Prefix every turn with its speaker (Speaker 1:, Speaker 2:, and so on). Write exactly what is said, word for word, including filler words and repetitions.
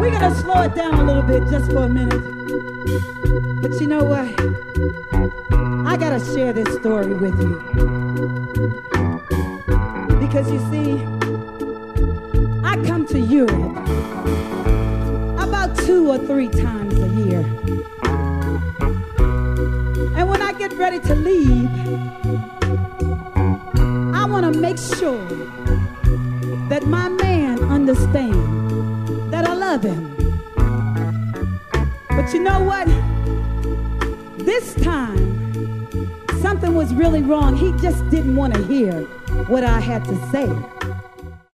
Speaker 1: We're gonna slow it down a little bit just for a minute. But you know what? I gotta share this story with you. Because you see, I come to Europe about two or three times a year. And when I get ready to leave, I want to make sure that my man understands that I love him. But you know what? This time, something was really wrong. He just didn't want to hear what I had to say.